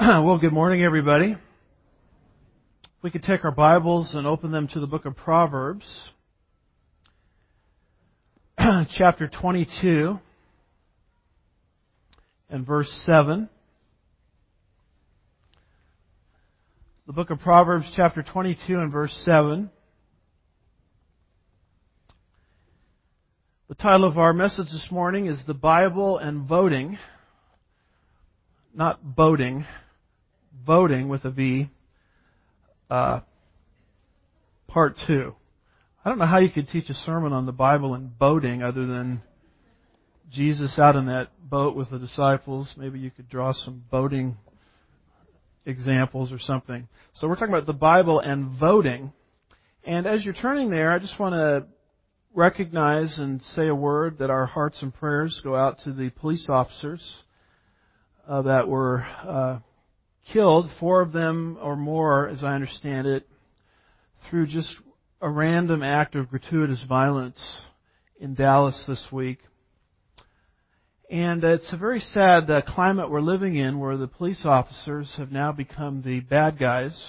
Well, good morning, everybody. If we could take our Bibles and open them to the book of Proverbs, chapter 22 and verse 7. The book of Proverbs, chapter 22 and verse 7. The title of our message this morning is The Bible and Voting. Not boating, voting with a V, part 2. I don't know how you could teach a sermon on the Bible and boating other than Jesus out in that boat with the disciples. Maybe you could draw some boating examples or something. So we're talking about the Bible and voting. And as you're turning there, I just want to recognize and say a word that our hearts and prayers go out to the police officers that were killed, 4 of them or more, as I understand it, through just a random act of gratuitous violence in Dallas this week. And it's a very sad climate we're living in, where the police officers have now become the bad guys.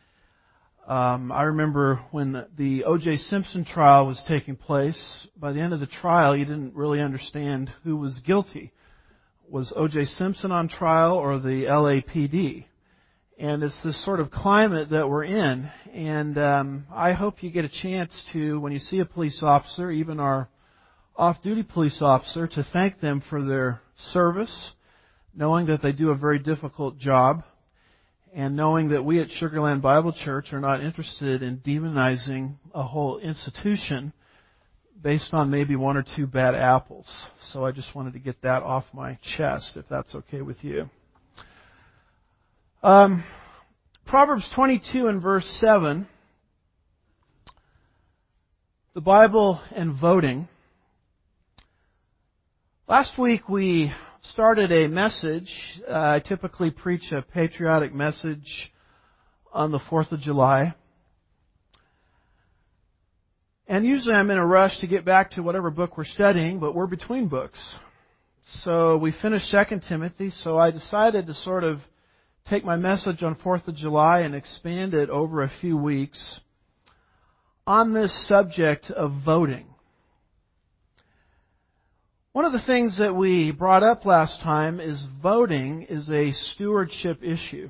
I remember when the O.J. Simpson trial was taking place, by the end of the trial, you didn't really understand who was guilty. Was O.J. Simpson on trial or the LAPD? And it's this sort of climate that we're in. And I hope you get a chance to, when you see a police officer, even our off-duty police officer, to thank them for their service, knowing that they do a very difficult job, and knowing that we at Sugar Land Bible Church are not interested in demonizing a whole institution based on maybe 1 or 2 bad apples. So I just wanted to get that off my chest, if that's okay with you. Proverbs 22 and verse 7, the Bible and voting. Last week we started a message. I typically preach a patriotic message on the 4th of July. And usually I'm in a rush to get back to whatever book we're studying, but we're between books. So we finished 2 Timothy, so I decided to sort of take my message on 4th of July and expand it over a few weeks on this subject of voting. One of the things that we brought up last time is voting is a stewardship issue.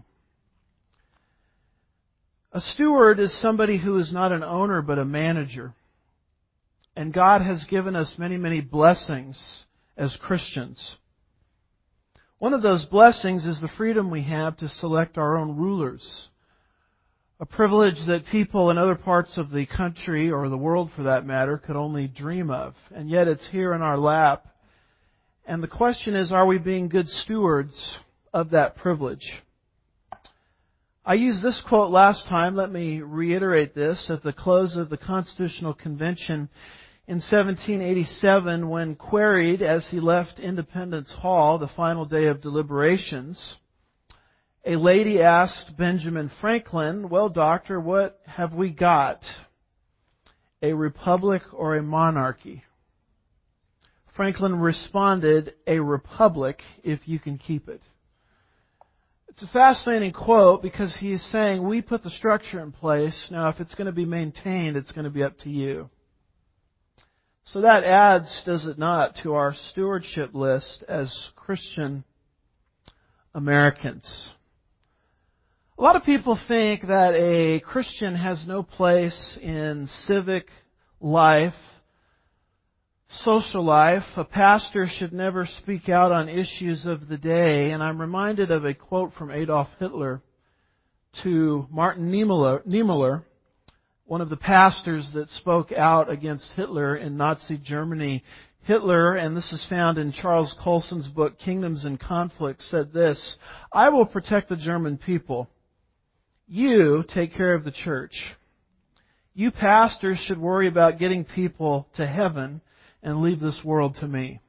A steward is somebody who is not an owner but a manager. And God has given us many, many blessings as Christians. One of those blessings is the freedom we have to select our own rulers. A privilege that people in other parts of the country, or the world for that matter, could only dream of. And yet it's here in our lap. And the question is, are we being good stewards of that privilege? I used this quote last time. Let me reiterate this. At the close of the Constitutional Convention in 1787, when queried as he left Independence Hall, the final day of deliberations, a lady asked Benjamin Franklin, "Well, doctor, what have we got? A republic or a monarchy?" Franklin responded, "A republic if you can keep it." It's a fascinating quote because he's saying we put the structure in place. Now, if it's going to be maintained, it's going to be up to you. So that adds, does it not, to our stewardship list as Christian Americans. A lot of people think that a Christian has no place in civic life, social life. A pastor should never speak out on issues of the day. And I'm reminded of a quote from Adolf Hitler to Martin Niemöller, one of the pastors that spoke out against Hitler in Nazi Germany. Hitler, and this is found in Charles Colson's book, Kingdoms and Conflicts, said this: "I will protect the German people. You take care of the church. You pastors should worry about getting people to heaven and leave this world to me."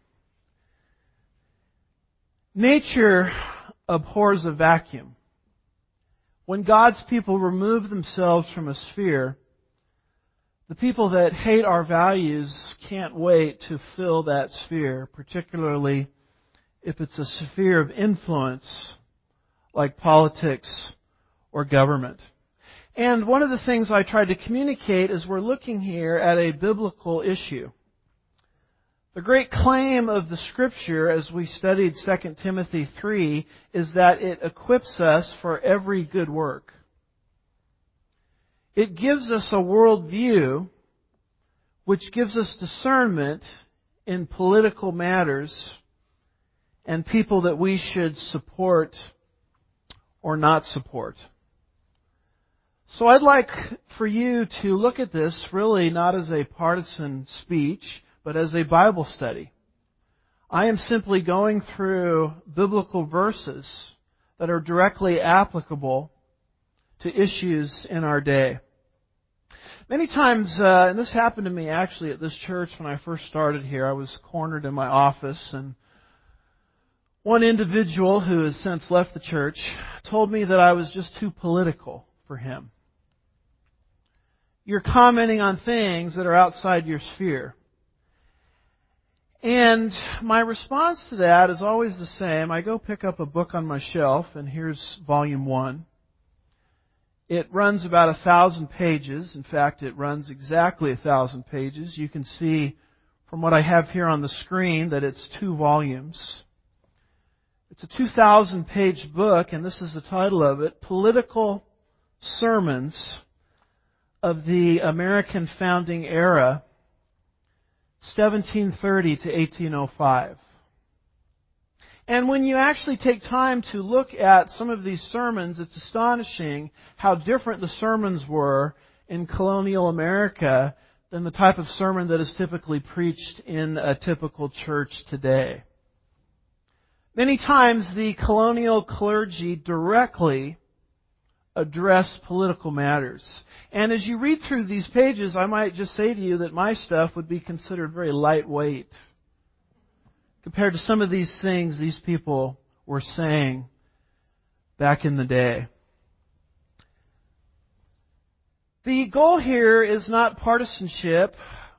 Nature abhors a vacuum. When God's people remove themselves from a sphere, the people that hate our values can't wait to fill that sphere, particularly if it's a sphere of influence like politics or government. And one of the things I tried to communicate is we're looking here at a biblical issue. The great claim of the Scripture, as we studied 2 Timothy 3, is that it equips us for every good work. It gives us a worldview which gives us discernment in political matters and people that we should support or not support. So I'd like for you to look at this really not as a partisan speech, but as a Bible study. I am simply going through biblical verses that are directly applicable to issues in our day. Many times, and this happened to me actually at this church when I first started here, I was cornered in my office, and one individual who has since left the church told me that I was just too political for him. You're commenting on things that are outside your sphere. And my response to that is always the same. I go pick up a book on my shelf, and here's volume 1. It runs about 1,000 pages. In fact, it runs exactly 1,000 pages. You can see from what I have here on the screen that it's 2 volumes. It's a 2,000-page book, and this is the title of it, Political Sermons of the American Founding Era, 1730 to 1805. And when you actually take time to look at some of these sermons, it's astonishing how different the sermons were in colonial America than the type of sermon that is typically preached in a typical church today. Many times the colonial clergy directly address political matters. And as you read through these pages, I might just say to you that my stuff would be considered very lightweight compared to some of these things these people were saying back in the day. The goal here is not partisanship,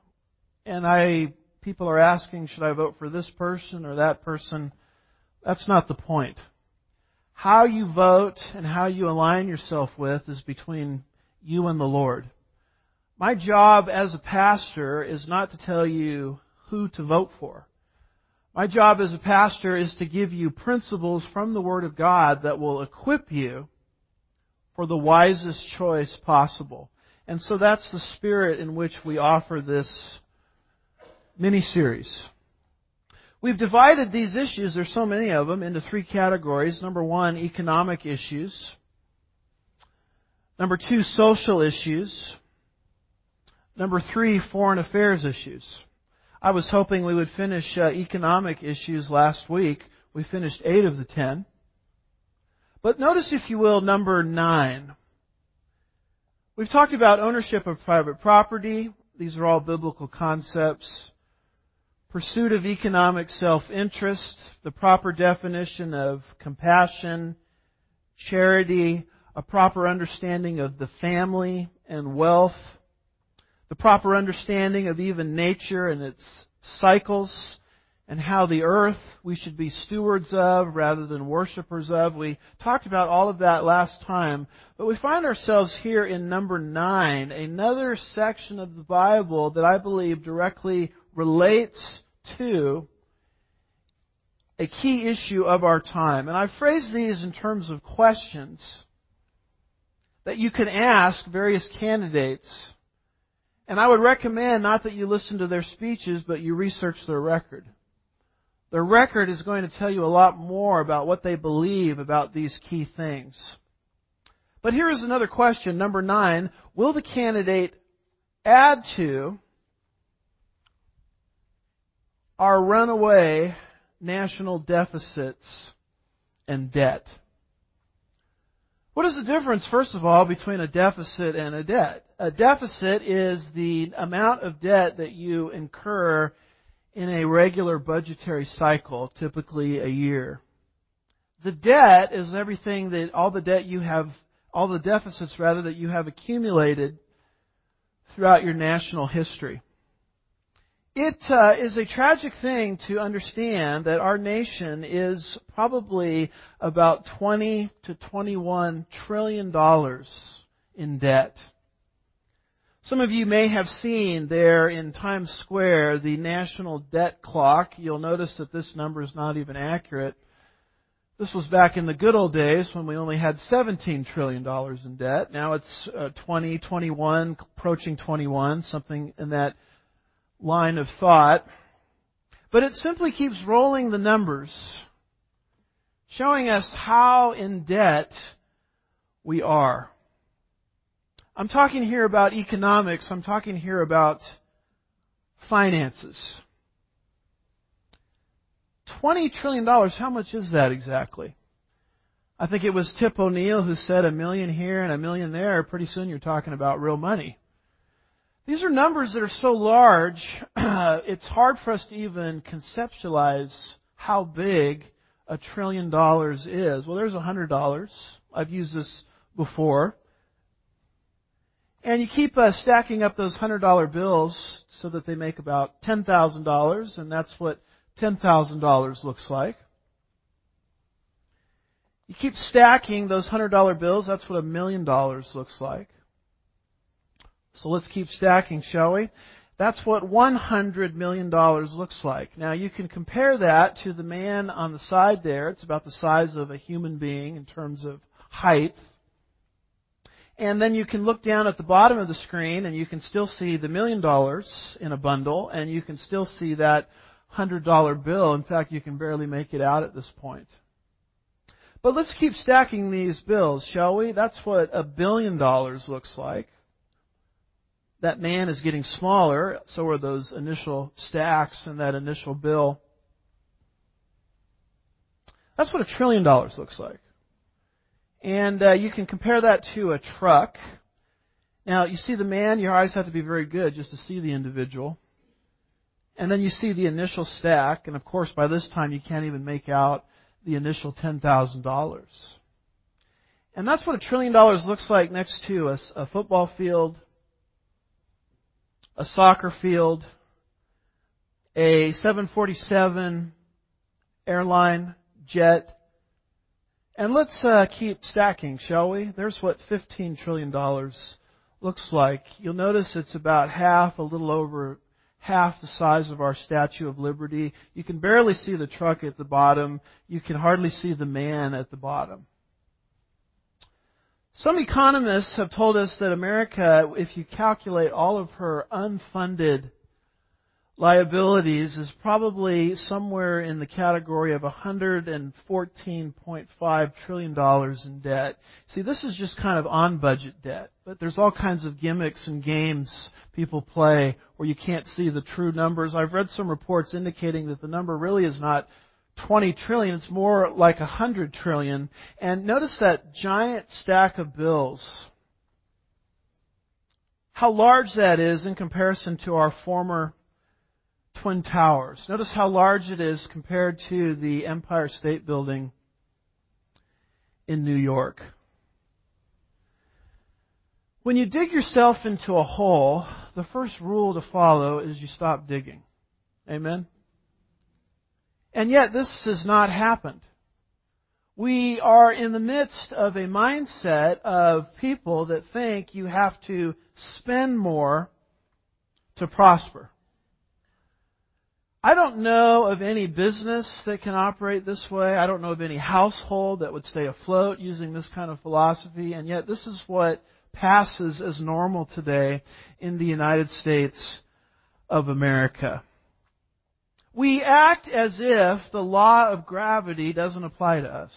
and people are asking, should I vote for this person or that person? That's not the point. How you vote and how you align yourself with is between you and the Lord. My job as a pastor is not to tell you who to vote for. My job as a pastor is to give you principles from the Word of God that will equip you for the wisest choice possible. And so that's the spirit in which we offer this mini-series. We've divided these issues, there's so many of them, into 3 categories. Number 1, economic issues. Number 2, social issues. Number 3, foreign affairs issues. I was hoping we would finish economic issues last week. We finished 8 of the 10. But notice, if you will, number 9. We've talked about ownership of private property. These are all biblical concepts. Pursuit of economic self-interest, the proper definition of compassion, charity, a proper understanding of the family and wealth, the proper understanding of even nature and its cycles, and how the earth we should be stewards of rather than worshipers of. We talked about all of that last time, but we find ourselves here in number 9, another section of the Bible that I believe directly relates to a key issue of our time. And I phrase these in terms of questions that you can ask various candidates. And I would recommend not that you listen to their speeches, but you research their record. Their record is going to tell you a lot more about what they believe about these key things. But here is another question, number 9. Will the candidate add to our runaway national deficits and debt? What is the difference, first of all, between a deficit and a debt? A deficit is the amount of debt that you incur in a regular budgetary cycle, typically a year. The debt is everything that all the deficits that you have accumulated throughout your national history. It is a tragic thing to understand that our nation is probably about $20 to $21 trillion in debt. Some of you may have seen there in Times Square the national debt clock. You'll notice that this number is not even accurate. This was back in the good old days when we only had $17 trillion in debt. Now it's 20, 21, approaching 21, something in that line of thought. But it simply keeps rolling the numbers, showing us how in debt we are. I'm talking here about economics. I'm talking here about finances. $20 trillion, how much is that exactly? I think it was Tip O'Neill who said $1 million here and $1 million there. Pretty soon you're talking about real money. These are numbers that are so large, it's hard for us to even conceptualize how big $1 trillion is. Well, there's $100. I've used this before. And you keep stacking up those $100 bills so that they make about $10,000, and that's what $10,000 looks like. You keep stacking those $100 bills, that's what $1 million looks like. So let's keep stacking, shall we? That's what $100 million looks like. Now you can compare that to the man on the side there. It's about the size of a human being in terms of height. And then you can look down at the bottom of the screen and you can still see the $1 million in a bundle, and you can still see that $100 bill. In fact, you can barely make it out at this point. But let's keep stacking these bills, shall we? That's what $1 billion looks like. That man is getting smaller, so are those initial stacks and that initial bill. That's what $1 trillion looks like. And you can compare that to a truck. Now, you see the man, your eyes have to be very good just to see the individual. And then you see the initial stack, and of course by this time you can't even make out the initial $10,000. And that's what $1 trillion looks like next to a football field, a soccer field, a 747 airline jet. And let's keep stacking, shall we? There's what $15 trillion looks like. You'll notice it's about half, a little over half the size of our Statue of Liberty. You can barely see the truck at the bottom. You can hardly see the man at the bottom. Some economists have told us that America, if you calculate all of her unfunded liabilities, is probably somewhere in the category of $114.5 trillion in debt. See, this is just kind of on-budget debt, but there's all kinds of gimmicks and games people play where you can't see the true numbers. I've read some reports indicating that the number really is not 20 trillion, it's more like 100 trillion. And notice that giant stack of bills. How large that is in comparison to our former Twin Towers. Notice how large it is compared to the Empire State Building in New York. When you dig yourself into a hole, the first rule to follow is you stop digging. Amen? And yet this has not happened. We are in the midst of a mindset of people that think you have to spend more to prosper. I don't know of any business that can operate this way. I don't know of any household that would stay afloat using this kind of philosophy. And yet this is what passes as normal today in the United States of America. We act as if the law of gravity doesn't apply to us.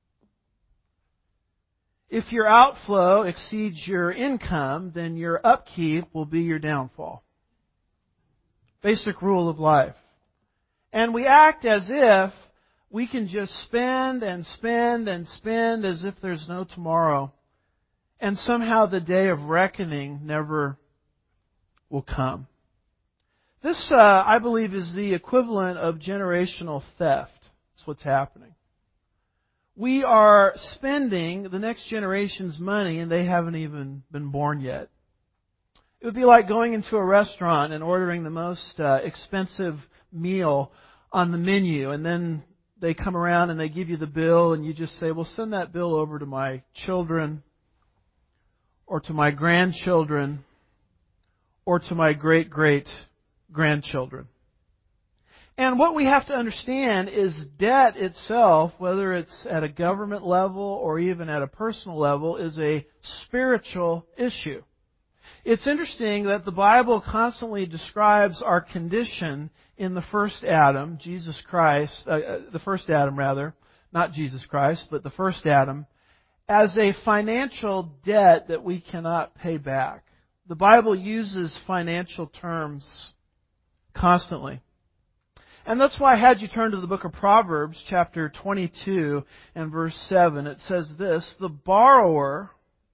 If your outflow exceeds your income, then your upkeep will be your downfall. Basic rule of life. And we act as if we can just spend and spend and spend as if there's no tomorrow. And somehow the day of reckoning never will come. This, I believe, is the equivalent of generational theft. That's what's happening. We are spending the next generation's money and they haven't even been born yet. It would be like going into a restaurant and ordering the most expensive meal on the menu, and then they come around and they give you the bill, and you just say, well, send that bill over to my children, or to my grandchildren, or to my great-great-grandchildren. And what we have to understand is debt itself, whether it's at a government level or even at a personal level, is a spiritual issue. It's interesting that the Bible constantly describes our condition in the first Adam, Jesus Christ, the first Adam rather, not Jesus Christ, but the first Adam, as a financial debt that we cannot pay back. The Bible uses financial terms constantly. And that's why I had you turn to the book of Proverbs, chapter 22 and verse 7. It says this, the borrower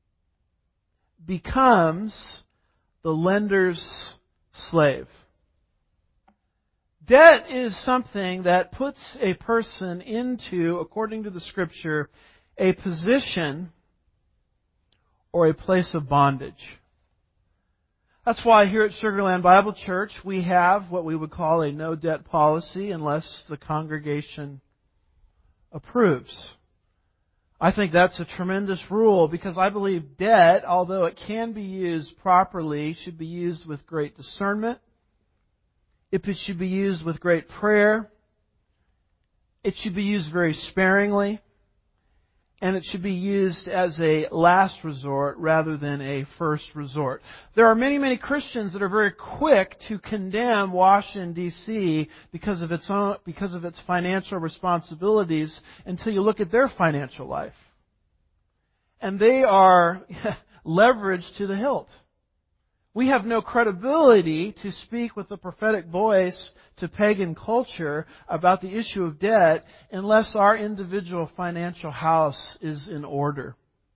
becomes the lender's slave. Debt is something that puts a person into, according to the Scripture, a position or a place of bondage. That's why here at Sugarland Bible Church we have what we would call a no debt policy unless the congregation approves. I think that's a tremendous rule because I believe debt, although it can be used properly, should be used with great discernment. It should be used with great prayer. It should be used very sparingly. And it should be used as a last resort rather than a first resort. There are many, many Christians that are very quick to condemn Washington, D.C. because of its financial responsibilities until you look at their financial life. And they are leveraged to the hilt. We have no credibility to speak with a prophetic voice to pagan culture about the issue of debt unless our individual financial house is in order.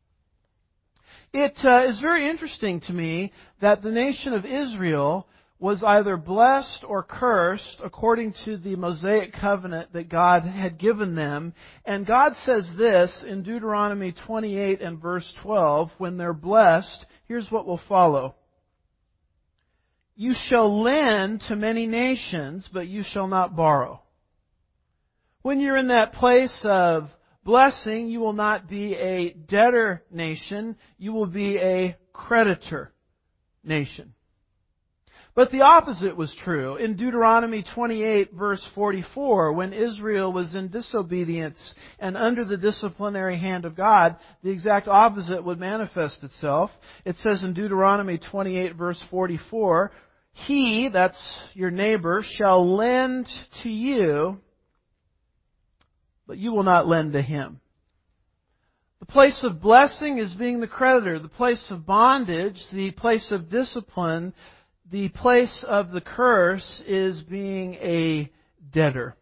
It is very interesting to me that the nation of Israel was either blessed or cursed according to the Mosaic covenant that God had given them. And God says this in Deuteronomy 28 and verse 12, when they're blessed, here's what will follow. You shall lend to many nations, but you shall not borrow. When you're in that place of blessing, you will not be a debtor nation. You will be a creditor nation. But the opposite was true. In Deuteronomy 28 verse 44, when Israel was in disobedience and under the disciplinary hand of God, the exact opposite would manifest itself. It says in Deuteronomy 28 verse 44, he, that's your neighbor, shall lend to you, but you will not lend to him. The place of blessing is being the creditor. The place of bondage, the place of discipline, the place of the curse is being a debtor.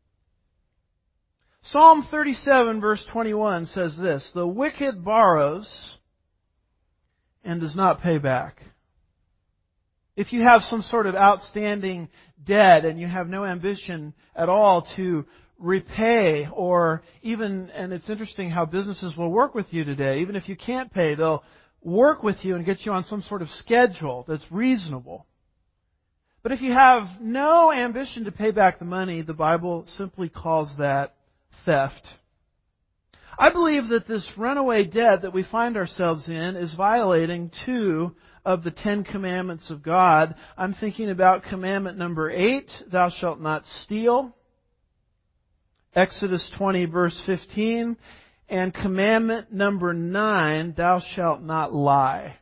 Psalm 37 verse 21 says this, the wicked borrows and does not pay back. If you have some sort of outstanding debt and you have no ambition at all to repay or even, and it's interesting how businesses will work with you today, even if you can't pay, they'll work with you and get you on some sort of schedule that's reasonable. But if you have no ambition to pay back the money, the Bible simply calls that theft. I believe that this runaway debt that we find ourselves in is violating two of the 10 commandments of God. I'm thinking about commandment number 8, thou shalt not steal. Exodus 20 verse 15. And commandment number 9, thou shalt not lie.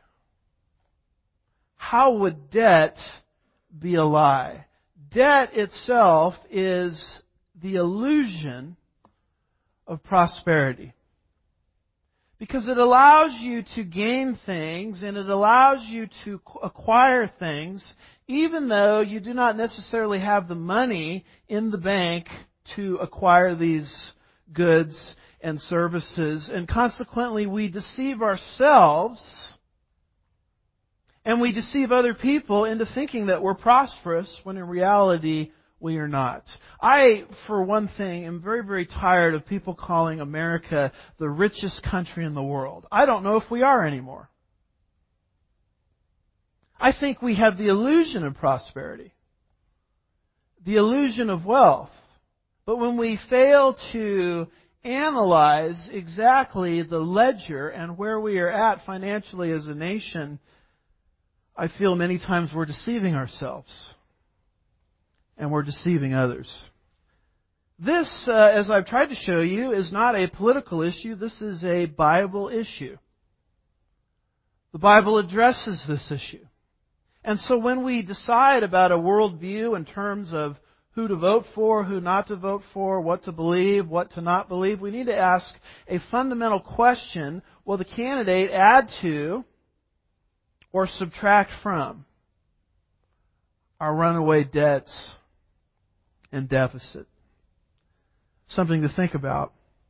How would debt be a lie? Debt itself is the illusion of prosperity. Because it allows you to gain things and it allows you to acquire things even though you do not necessarily have the money in the bank to acquire these goods and services. And consequently, we deceive ourselves and we deceive other people into thinking that we're prosperous when in reality we are not. I, for one thing, am very, very tired of people calling America the richest country in the world. I don't know if we are anymore. I think we have the illusion of prosperity, the illusion of wealth. But when we fail to analyze exactly the ledger and where we are at financially as a nation, I feel many times we're deceiving ourselves and we're deceiving others. This, as I've tried to show you, is not a political issue. This is a Bible issue. The Bible addresses this issue. And so when we decide about a worldview in terms of who to vote for, who not to vote for, what to believe, what to not believe, we need to ask a fundamental question: will the candidate add to or subtract from our runaway debts and deficit? Something to think about.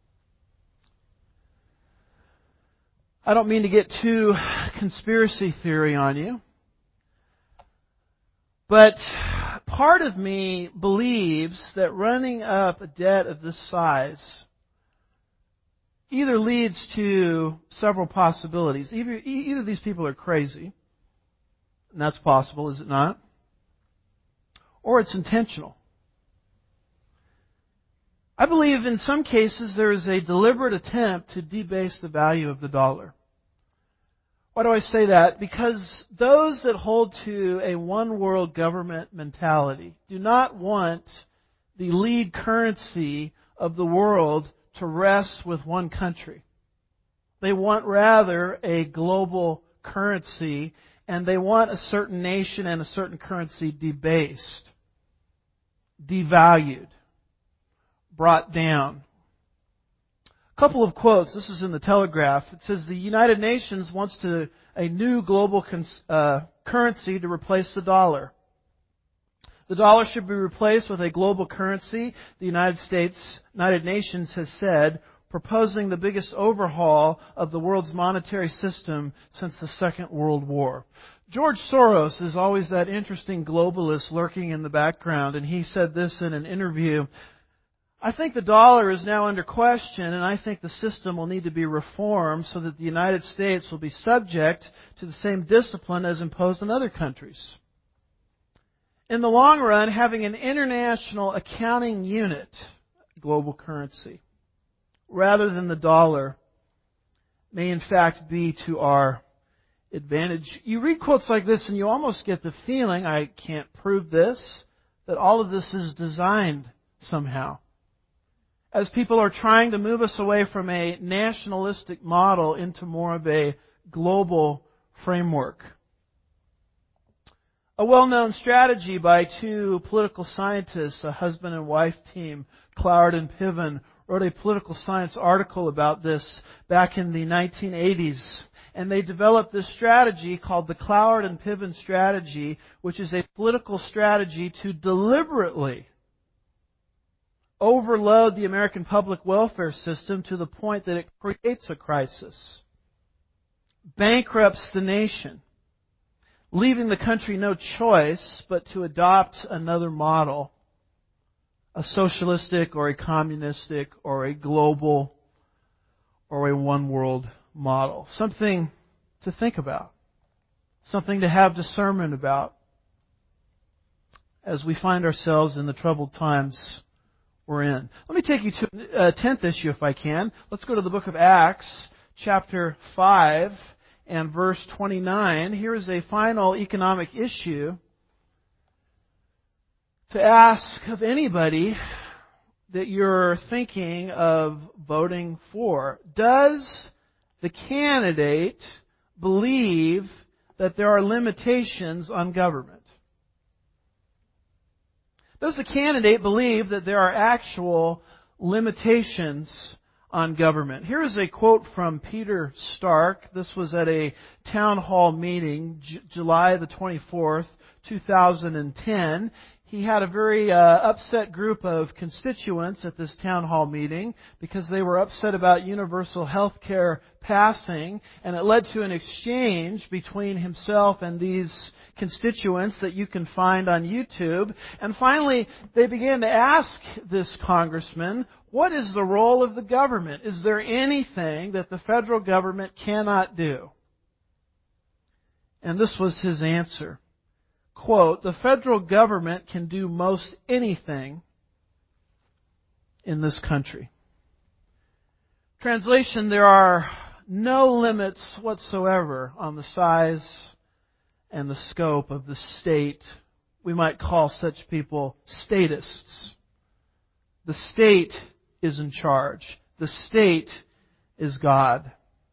I don't mean to get too conspiracy theory on you, but part of me believes that running up a debt of this size either leads to several possibilities. Either these people are crazy, and that's possible, is it not? Or it's intentional. I believe in some cases there is a deliberate attempt to debase the value of the dollar. Why do I say that? Because those that hold to a one world government mentality do not want the lead currency of the world to rest with one country. They want rather a global currency, and they want a certain nation and a certain currency debased, devalued, brought down. A couple of quotes. This is in the Telegraph. It says, the United Nations wants a new global currency to replace the dollar. The dollar should be replaced with a global currency, the United Nations has said, proposing the biggest overhaul of the world's monetary system since the Second World War. George Soros is always that interesting globalist lurking in the background, and he said this in an interview: I think the dollar is now under question, and I think the system will need to be reformed so that the United States will be subject to the same discipline as imposed on other countries. In the long run, having an international accounting unit, global currency, rather than the dollar, may in fact be to our advantage. You read quotes like this and you almost get the feeling, I can't prove this, that all of this is designed somehow, as people are trying to move us away from a nationalistic model into more of a global framework. A well-known strategy by two political scientists, a husband and wife team, Cloward and Piven, wrote a political science article about this back in the 1980s. And they developed this strategy called the Cloward and Piven strategy, which is a political strategy to deliberately overload the American public welfare system to the point that it creates a crisis, bankrupts the nation, leaving the country no choice but to adopt another model, a socialistic or a communistic or a global or a one-world model. Something to think about, something to have discernment about as we find ourselves in the troubled times we're in. Let me take you to a 10th issue if I can. Let's go to the book of Acts, chapter 5 and verse 29. Here is a final economic issue to ask of anybody that you're thinking of voting for. Does the candidate believe that there are limitations on government? Does the candidate believe that there are actual limitations on government? Here is a quote from Peter Stark. This was at a town hall meeting, July the 24th, 2010. He had a very upset group of constituents at this town hall meeting because they were upset about universal health care passing, and it led to an exchange between himself and these constituents that you can find on YouTube. And finally, they began to ask this congressman, what is the role of the government? Is there anything that the federal government cannot do? And this was his answer. Quote, "The federal government can do most anything in this country." Translation, there are no limits whatsoever on the size and the scope of the state. We might call such people statists. The state is in charge. The state is God.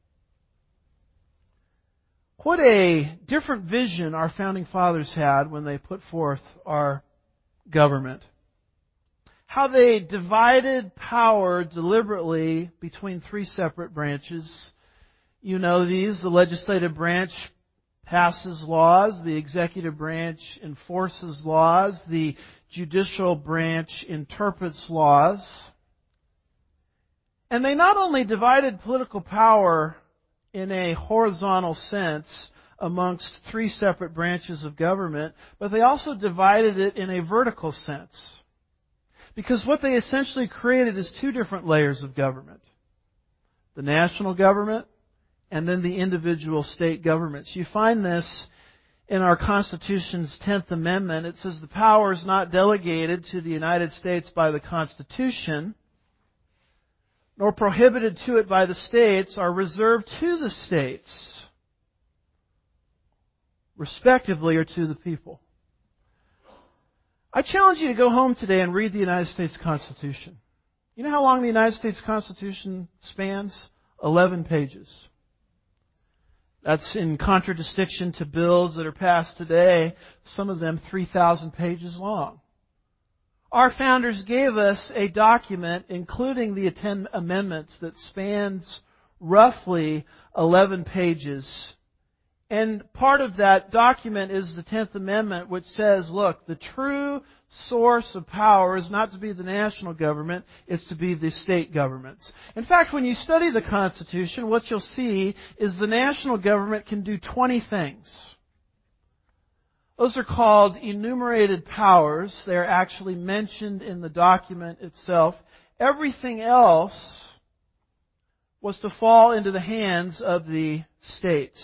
What a different vision our founding fathers had when they put forth our government. How they divided power deliberately between three separate branches. You know these. The legislative branch passes laws. The executive branch enforces laws. The judicial branch interprets laws. And they not only divided political power in a horizontal sense amongst three separate branches of government, but they also divided it in a vertical sense. Because what they essentially created is two different layers of government. The national government and then the individual state governments. You find this in our Constitution's 10th Amendment. It says the power is not delegated to the United States by the Constitution, nor prohibited to it by the states, are reserved to the states, respectively, or to the people. I challenge you to go home today and read the United States Constitution. You know how long the United States Constitution spans? 11 pages. That's in contradistinction to bills that are passed today, some of them 3,000 pages long. Our founders gave us a document, including the 10 amendments, that spans roughly 11 pages. And part of that document is the 10th Amendment, which says, look, the true source of power is not to be the national government, it's to be the state governments. In fact, when you study the Constitution, what you'll see is the national government can do 20 things. Those are called enumerated powers. They're actually mentioned in the document itself. Everything else was to fall into the hands of the states.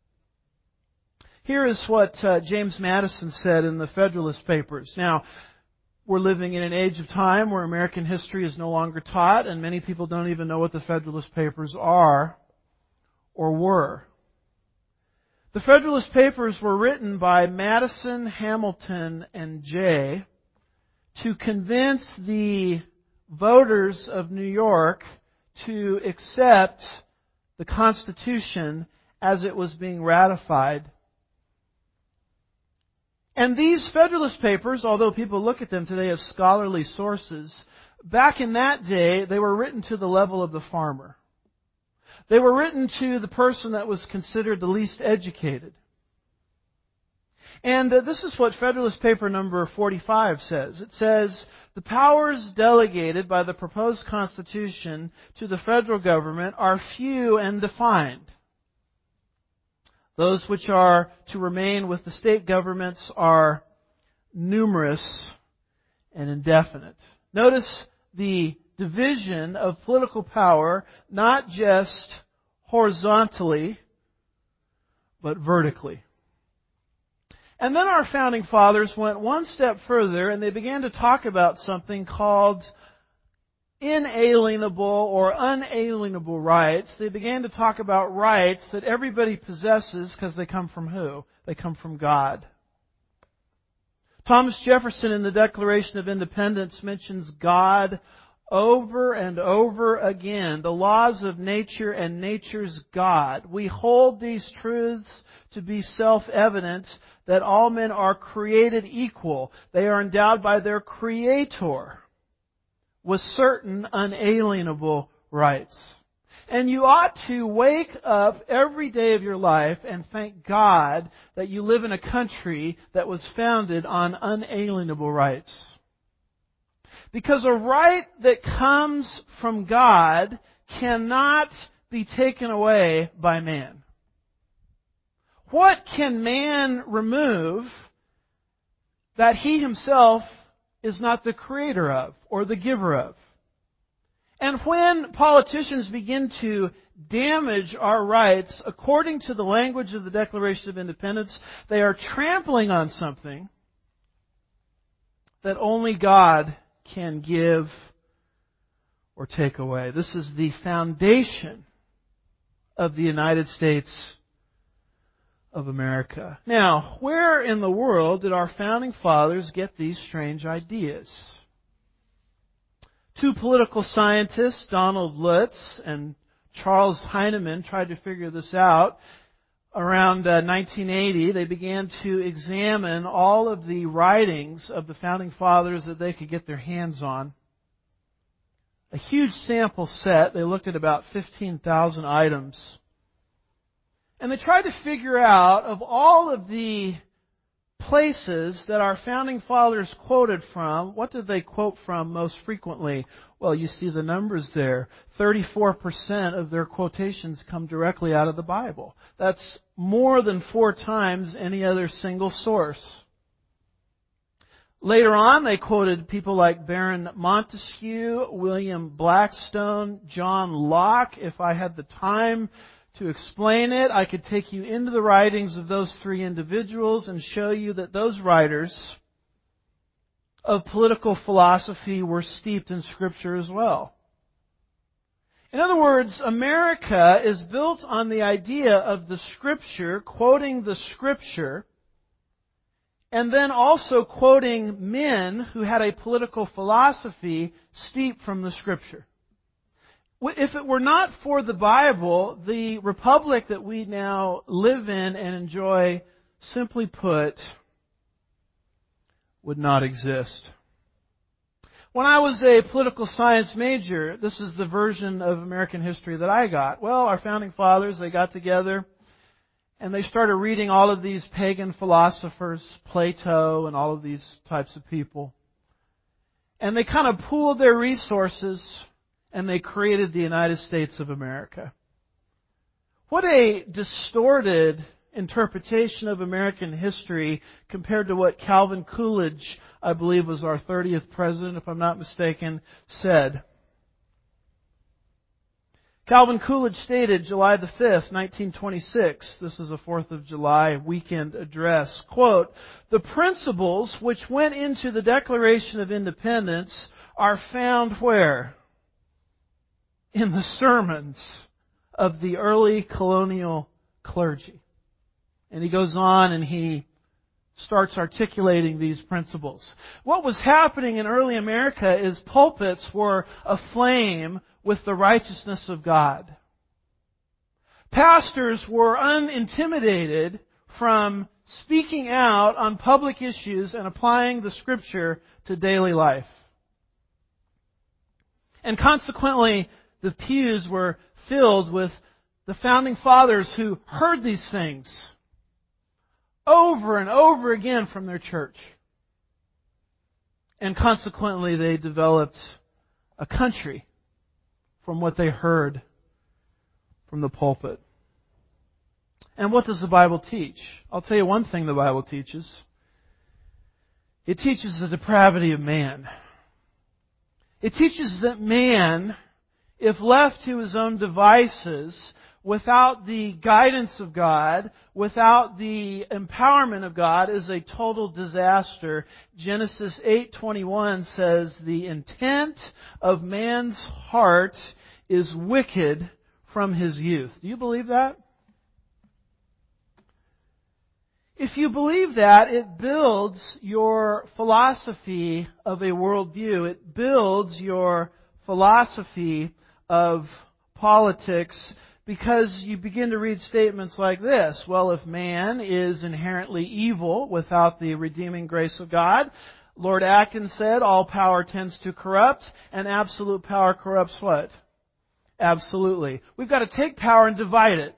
Here is what James Madison said in the Federalist Papers. Now, we're living in an age of time where American history is no longer taught, and many people don't even know what the Federalist Papers are or were. The Federalist Papers were written by Madison, Hamilton, and Jay to convince the voters of New York to accept the Constitution as it was being ratified. And these Federalist Papers, although people look at them today as scholarly sources, back in that day, they were written to the level of the farmer. They were written to the person that was considered the least educated. And this is what Federalist Paper number 45 says. It says, the powers delegated by the proposed Constitution to the federal government are few and defined. Those which are to remain with the state governments are numerous and indefinite. Notice the division of political power, not just horizontally, but vertically. And then our founding fathers went one step further and they began to talk about something called inalienable or unalienable rights. They began to talk about rights that everybody possesses because they come from who? They come from God. Thomas Jefferson in the Declaration of Independence mentions God over and over again. The laws of nature and nature's God. We hold these truths to be self-evident that all men are created equal. They are endowed by their Creator with certain unalienable rights. And you ought to wake up every day of your life and thank God that you live in a country that was founded on unalienable rights. Because a right that comes from God cannot be taken away by man. What can man remove that he himself is not the creator of or the giver of? And when politicians begin to damage our rights according to the language of the Declaration of Independence, they are trampling on something that only God can give or take away. This is the foundation of the United States of America. Now, where in the world did our founding fathers get these strange ideas? Two political scientists, Donald Lutz and Charles Heinemann, tried to figure this out. Around 1980, they began to examine all of the writings of the founding fathers that they could get their hands on. A huge sample set. They looked at about 15,000 items. And they tried to figure out, of all of the places that our founding fathers quoted from, what did they quote from most frequently? Well, you see the numbers there. 34% of their quotations come directly out of the Bible. That's more than 4 times any other single source. Later on, they quoted people like Baron Montesquieu, William Blackstone, John Locke. If I had the time to explain it, I could take you into the writings of those 3 individuals and show you that those writers of political philosophy were steeped in Scripture as well. In other words, America is built on the idea of the Scripture, quoting the Scripture, and then also quoting men who had a political philosophy steeped from the Scripture. If it were not for the Bible, the republic that we now live in and enjoy, simply put, would not exist. When I was a political science major, this is the version of American history that I got. Well, our founding fathers, they got together and they started reading all of these pagan philosophers, Plato and all of these types of people. And they kind of pooled their resources and they created the United States of America. What a distorted interpretation of American history compared to what Calvin Coolidge, I believe was our 30th president, if I'm not mistaken, said. Calvin Coolidge stated July the 5th, 1926, this is a 4th of July weekend address, quote, "The principles which went into the Declaration of Independence are found where? In the sermons of the early colonial clergy." And he goes on and he starts articulating these principles. What was happening in early America is pulpits were aflame with the righteousness of God. Pastors were unintimidated from speaking out on public issues and applying the Scripture to daily life. And consequently, the pews were filled with the founding fathers who heard these things over and over again from their church. And consequently, they developed a country from what they heard from the pulpit. And what does the Bible teach? I'll tell you one thing the Bible teaches. It teaches the depravity of man. It teaches that man, if left to his own devices, without the guidance of God, without the empowerment of God, is a total disaster. Genesis 8:21 says, "The intent of man's heart is wicked from his youth." Do you believe that? If you believe that, it builds your philosophy of a worldview. It builds your philosophy of politics, because you begin to read statements like this. Well, if man is inherently evil without the redeeming grace of God, Lord Acton said, all power tends to corrupt, and absolute power corrupts what? Absolutely. We've got to take power and divide it.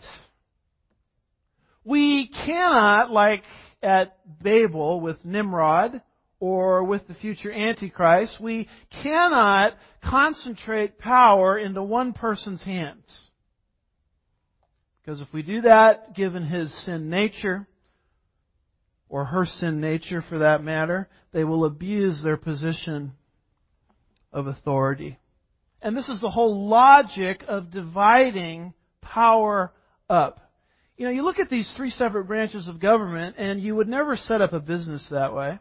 We cannot, like at Babel with Nimrod, or with the future Antichrist, we cannot concentrate power into one person's hands. Because if we do that, given his sin nature, or her sin nature for that matter, they will abuse their position of authority. And this is the whole logic of dividing power up. You know, you look at these three separate branches of government, and you would never set up a business that way.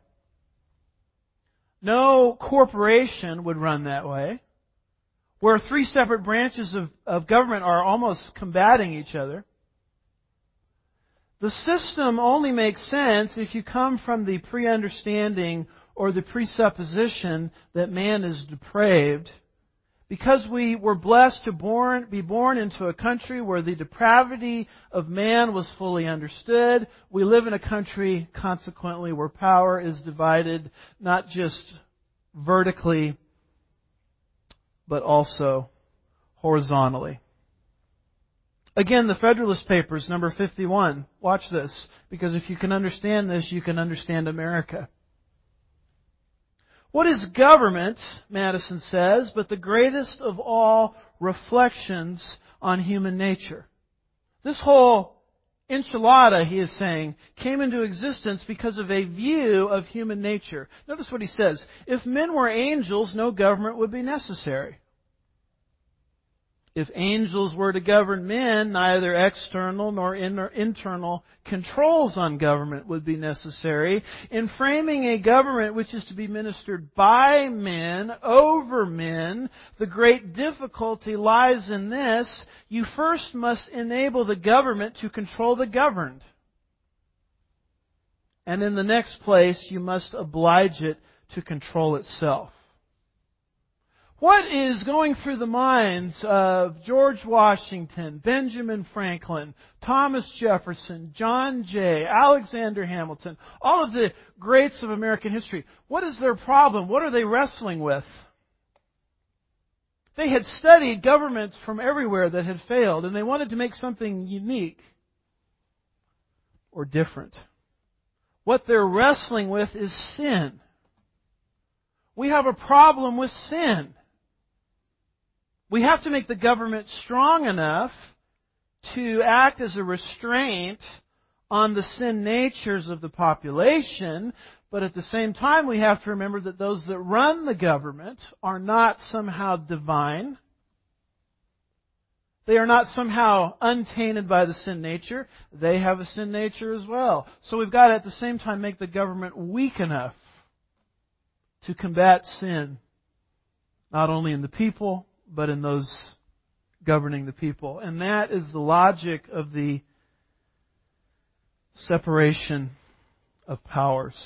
No corporation would run that way, where three separate branches of government are almost combating each other. The system only makes sense if you come from the pre-understanding or the presupposition that man is depraved. Because we were blessed to be born into a country where the depravity of man was fully understood, we live in a country, consequently, where power is divided not just vertically, but also horizontally. Again, the Federalist Papers, number 51. Watch this, because if you can understand this, you can understand America. What is government, Madison says, but the greatest of all reflections on human nature? This whole enchilada, he is saying, came into existence because of a view of human nature. Notice what he says. If men were angels, no government would be necessary. If angels were to govern men, neither external nor internal controls on government would be necessary. In framing a government which is to be ministered by men, over men, the great difficulty lies in this: you first must enable the government to control the governed. And in the next place, you must oblige it to control itself. What is going through the minds of George Washington, Benjamin Franklin, Thomas Jefferson, John Jay, Alexander Hamilton, all of the greats of American history? What is their problem? What are they wrestling with? They had studied governments from everywhere that had failed, and they wanted to make something unique or different. What they're wrestling with is sin. We have a problem with sin. We have to make the government strong enough to act as a restraint on the sin natures of the population, but at the same time we have to remember that those that run the government are not somehow divine. They are not somehow untainted by the sin nature. They have a sin nature as well. So we've got to at the same time make the government weak enough to combat sin, not only in the people, but in those governing the people. And that is the logic of the separation of powers.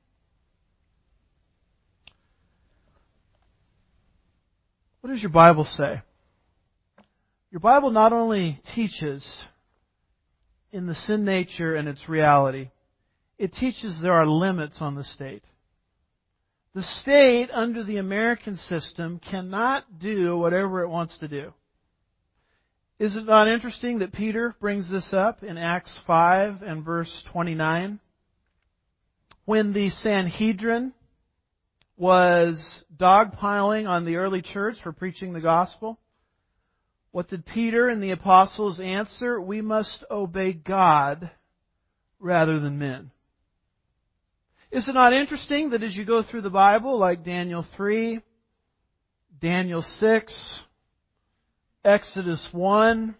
What does your Bible say? Your Bible not only teaches in the sin nature and its reality, it teaches there are limits on the state. The state, under the American system, cannot do whatever it wants to do. Is it not interesting that Peter brings this up in Acts 5 and verse 29? When the Sanhedrin was dogpiling on the early church for preaching the gospel, what did Peter and the apostles answer? We must obey God rather than men. Is it not interesting that as you go through the Bible, like Daniel 3, Daniel 6, Exodus 1,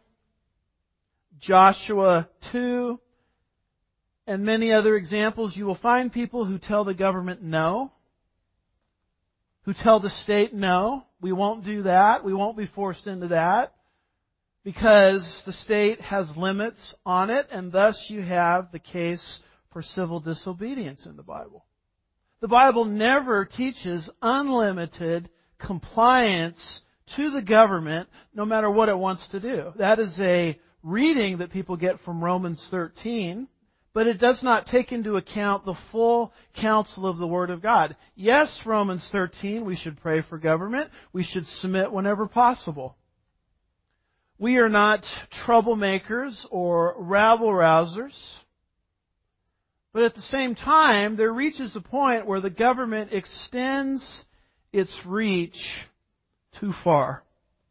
Joshua 2, and many other examples, you will find people who tell the government no, who tell the state no, we won't do that, we won't be forced into that, because the state has limits on it, and thus you have the case for civil disobedience in the Bible. The Bible never teaches unlimited compliance to the government, no matter what it wants to do. That is a reading that people get from Romans 13, but it does not take into account the full counsel of the Word of God. Yes, Romans 13, we should pray for government. We should submit whenever possible. We are not troublemakers or rabble-rousers. But at the same time, there reaches a point where the government extends its reach too far.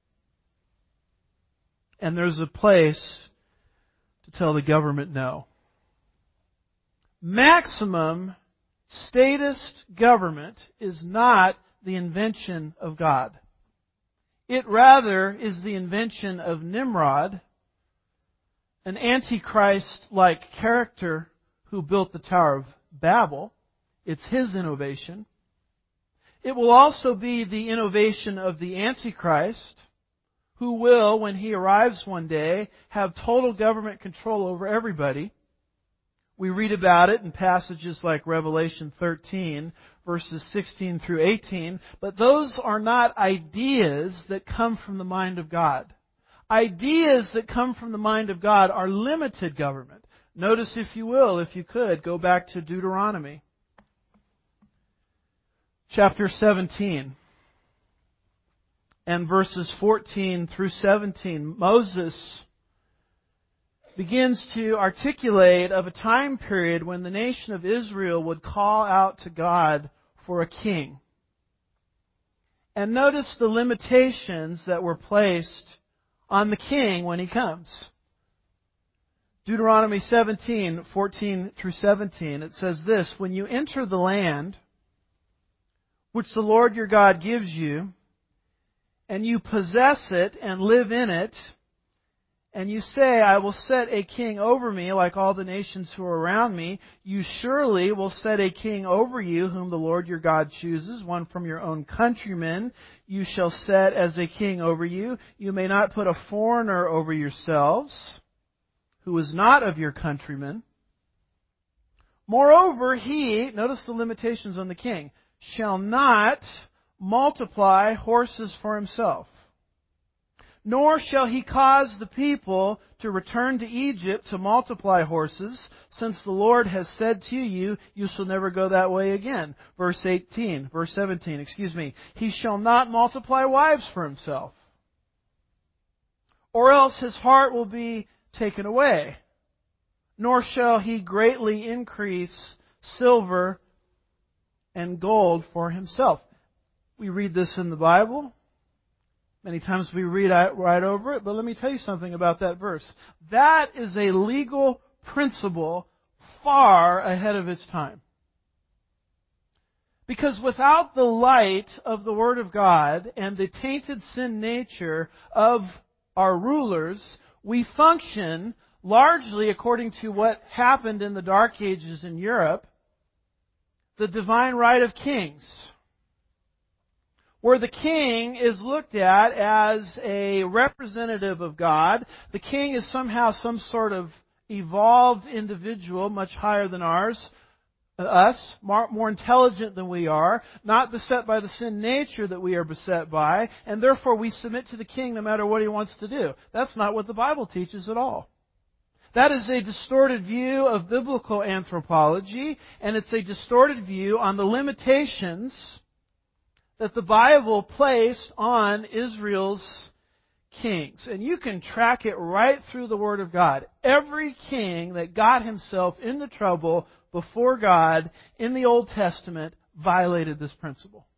And there's a place to tell the government no. Maximum statist government is not the invention of God. It rather is the invention of Nimrod, an antichrist-like character who built the Tower of Babel. It's his innovation. It will also be the innovation of the Antichrist, who will, when he arrives one day, have total government control over everybody. We read about it in passages like Revelation 13, verses 16 through 18, but those are not ideas that come from the mind of God. Ideas that come from the mind of God are limited government. Notice, if you will, if you could, go back to Deuteronomy chapter 17 and verses 14 through 17. Moses begins to articulate of a time period when the nation of Israel would call out to God for a king. And notice the limitations that were placed on the king when he comes. Deuteronomy 17, 14 through 17, it says this: When you enter the land which the Lord your God gives you, and you possess it and live in it, and you say, I will set a king over me like all the nations who are around me, you surely will set a king over you whom the Lord your God chooses, one from your own countrymen you shall set as a king over you. You may not put a foreigner over yourselves, who is not of your countrymen. Moreover, he, notice the limitations on the king, shall not multiply horses for himself, nor shall he cause the people to return to Egypt to multiply horses, since the Lord has said to you, you shall never go that way again. Verse 17, He shall not multiply wives for himself, or else his heart will be taken away, nor shall he greatly increase silver and gold for himself. We read this in the Bible. Many times we read right over it, but let me tell you something about that verse. That is a legal principle far ahead of its time. Because without the light of the Word of God and the tainted sin nature of our rulers, we function largely according to what happened in the Dark Ages in Europe, the divine right of kings, where the king is looked at as a representative of God. The king is somehow some sort of evolved individual, much higher than us, more intelligent than we are, not beset by the sin nature that we are beset by, and therefore we submit to the king no matter what he wants to do. That's not what the Bible teaches at all. That is a distorted view of biblical anthropology, and it's a distorted view on the limitations that the Bible placed on Israel's kings. And you can track it right through the Word of God. Every king that got himself into trouble before God in the Old Testament violated this principle.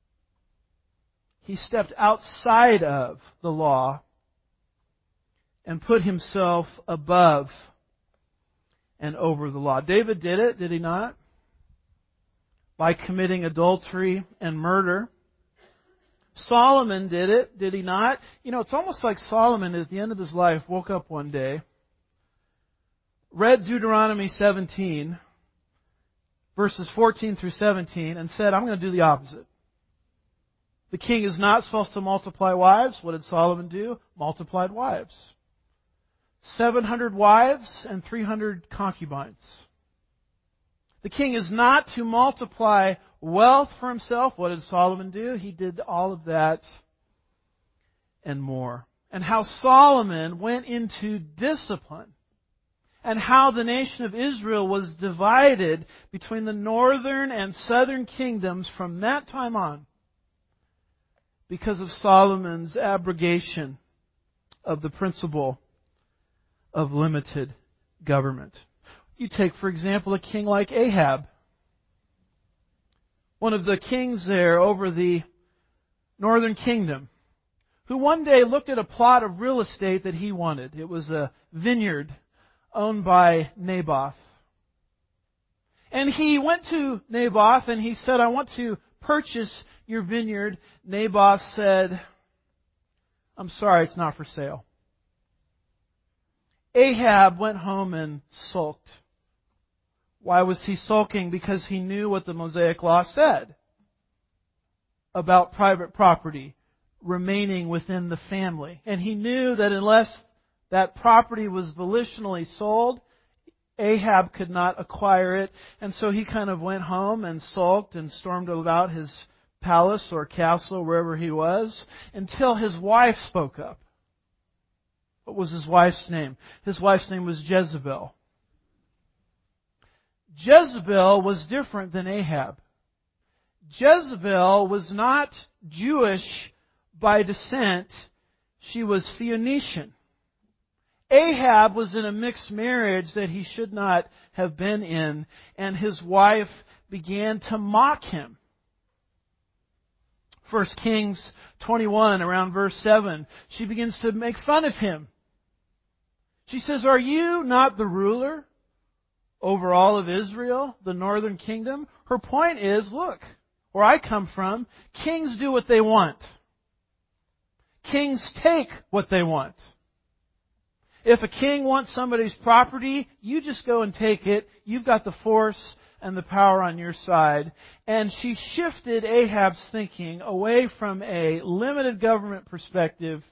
He stepped outside of the law and put himself above and over the law. David did it, did he not? By committing adultery and murder. Solomon did it, did he not? You know, it's almost like Solomon at the end of his life woke up one day, read Deuteronomy 17, verses 14 through 17, and said, I'm going to do the opposite. The king is not supposed to multiply wives. What did Solomon do? Multiplied wives. 700 wives and 300 concubines. The king is not to multiply wealth for himself. What did Solomon do? He did all of that and more. And how Solomon went into discipline, and how the nation of Israel was divided between the northern and southern kingdoms from that time on because of Solomon's abrogation of the principle of limited government. You take, for example, a king like Ahab, one of the kings there over the northern kingdom, who one day looked at a plot of real estate that he wanted. It was a vineyard owned by Naboth. And he went to Naboth and he said, I want to purchase your vineyard. Naboth said, I'm sorry, it's not for sale. Ahab went home and sulked. Why was he sulking? Because he knew what the Mosaic Law said about private property remaining within the family. And he knew that unless that property was volitionally sold, Ahab could not acquire it. And so he kind of went home and sulked and stormed about his palace or castle, wherever he was, until his wife spoke up. What was his wife's name? His wife's name was Jezebel. Jezebel was different than Ahab. Jezebel was not Jewish by descent. She was Phoenician. Ahab was in a mixed marriage that he should not have been in, and his wife began to mock him. 1 Kings 21, around verse 7, she begins to make fun of him. She says, "Are you not the ruler over all of Israel, the northern kingdom?" Her point is, look, where I come from, kings do what they want. Kings take what they want. If a king wants somebody's property, you just go and take it. You've got the force and the power on your side. And she shifted Ahab's thinking away from a limited government perspective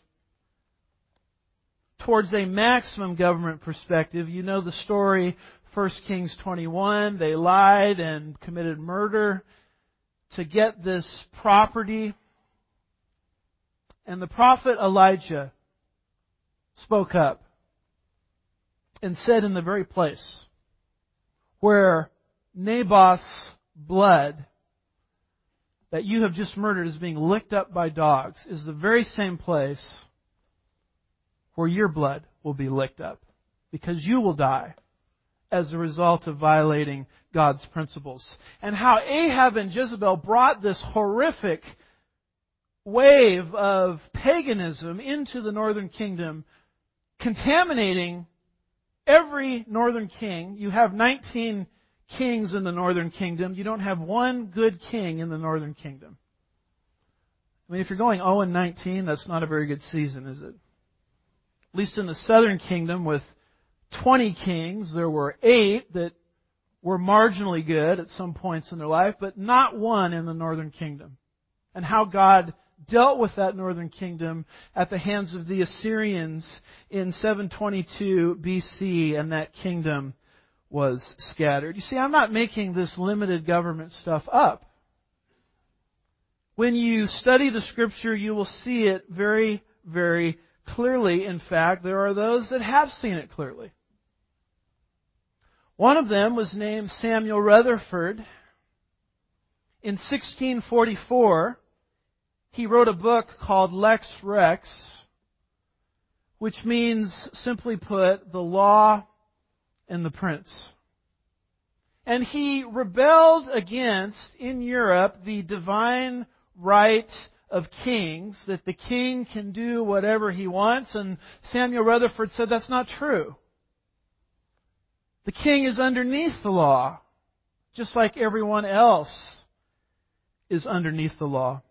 towards a maximum government perspective. You know the story, 1 Kings 21. They lied and committed murder to get this property. And the prophet Elijah spoke up and said, in the very place where Naboth's blood that you have just murdered is being licked up by dogs is the very same place where your blood will be licked up, because you will die as a result of violating God's principles. And how Ahab and Jezebel brought this horrific wave of paganism into the northern kingdom, contaminating every northern king. You have 19 kings in the northern kingdom. You don't have one good king in the northern kingdom. I mean, if you're going 0-19, that's not a very good season, is it? At least in the southern kingdom, with 20 kings, there were 8 that were marginally good at some points in their life, but not one in the northern kingdom. And how God dealt with that northern kingdom at the hands of the Assyrians in 722 BC, and that kingdom was scattered. You see, I'm not making this limited government stuff up. When you study the Scripture, you will see it very, very clearly. In fact, there are those that have seen it clearly. One of them was named Samuel Rutherford. In 1644, he wrote a book called Lex Rex, which means, simply put, the law and the prince. And he rebelled against, in Europe, the divine right of kings, that the king can do whatever he wants. And Samuel Rutherford said that's not true. The king is underneath the law, just like everyone else is underneath the law.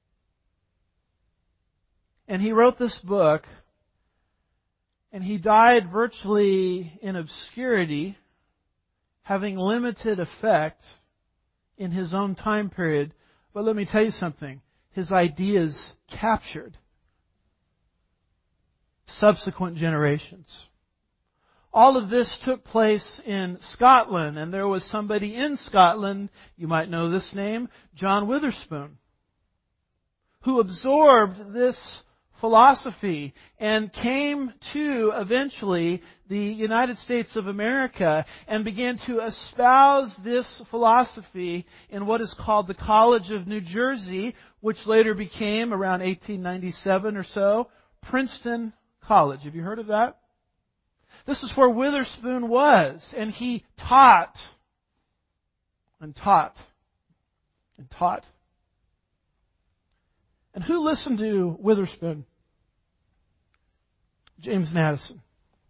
And he wrote this book, and he died virtually in obscurity, having limited effect in his own time period. But let me tell you something. His ideas captured subsequent generations. All of this took place in Scotland, and there was somebody in Scotland, you might know this name, John Witherspoon, who absorbed this philosophy and came to, eventually, the United States of America and began to espouse this philosophy in what is called the College of New Jersey, which later became, around 1897 or so, Princeton College. Have you heard of that? This is where Witherspoon was, and he taught and taught and taught. And who listened to Witherspoon? James Madison.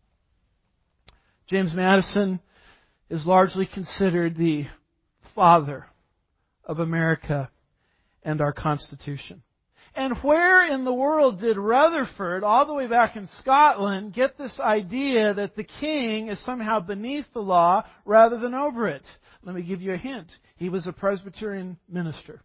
James Madison is largely considered the father of America and our Constitution. And where in the world did Rutherford, all the way back in Scotland, get this idea that the king is somehow beneath the law rather than over it? Let me give you a hint. He was a Presbyterian minister.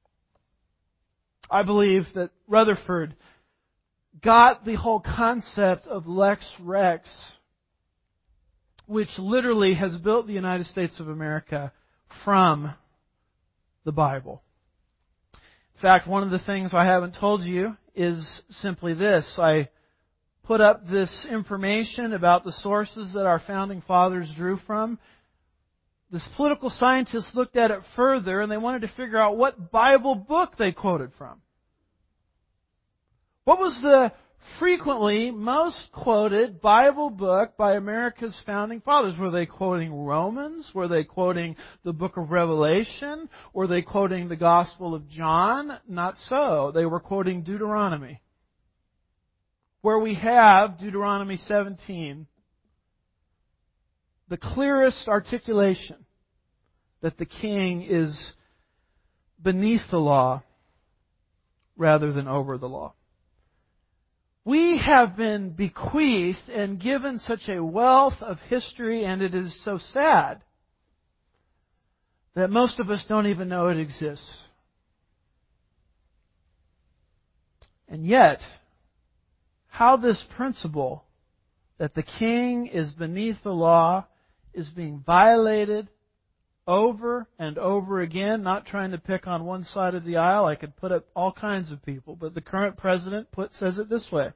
I believe that Rutherford got the whole concept of Lex Rex, which literally has built the United States of America, from the Bible. In fact, one of the things I haven't told you is simply this. I put up this information about the sources that our founding fathers drew from. This political scientist looked at it further, and they wanted to figure out what Bible book they quoted from. What was the frequently most quoted Bible book by America's founding fathers? Were they quoting Romans? Were they quoting the book of Revelation? Were they quoting the Gospel of John? Not so. They were quoting Deuteronomy, where we have Deuteronomy 17, the clearest articulation that the king is beneath the law rather than over the law. We have been bequeathed and given such a wealth of history, and it is so sad that most of us don't even know it exists. And yet, how this principle that the king is beneath the law is being violated over and over again, not trying to pick on one side of the aisle. I could put up all kinds of people, but the current president says it this way.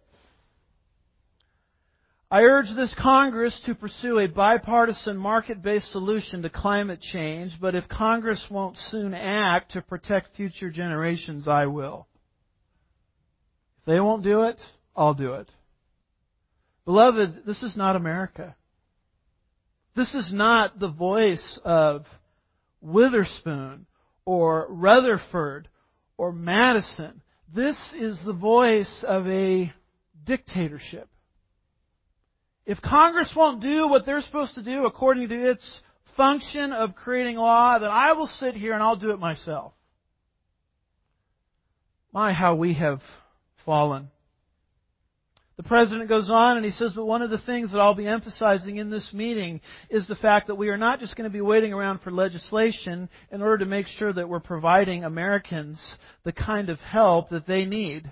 I urge this Congress to pursue a bipartisan market-based solution to climate change, but if Congress won't soon act to protect future generations, I will. If they won't do it, I'll do it. Beloved, this is not America. This is not the voice of Witherspoon or Rutherford or Madison. This is the voice of a dictatorship. If Congress won't do what they're supposed to do according to its function of creating law, then I will sit here and I'll do it myself. My, how we have fallen. The President goes on and he says, but one of the things that I'll be emphasizing in this meeting is the fact that we are not just going to be waiting around for legislation in order to make sure that we're providing Americans the kind of help that they need.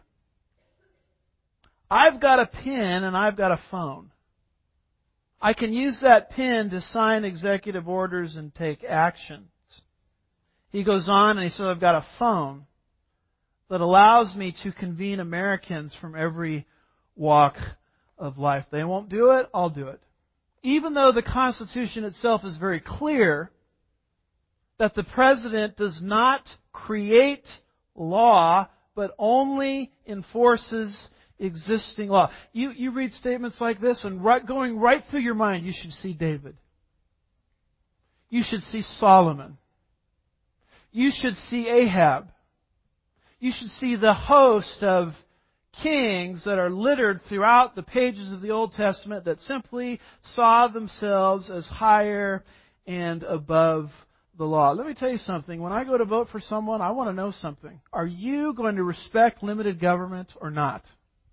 I've got a pen and I've got a phone. I can use that pen to sign executive orders and take actions. He goes on and he says, I've got a phone that allows me to convene Americans from every walk of life. They won't do it, I'll do it. Even though the Constitution itself is very clear that the President does not create law, but only enforces existing law. You read statements like this, and going right through your mind, you should see David. You should see Solomon. You should see Ahab. You should see the host of kings that are littered throughout the pages of the Old Testament that simply saw themselves as higher and above the law. Let me tell you something. When I go to vote for someone, I want to know something. Are you going to respect limited government or not?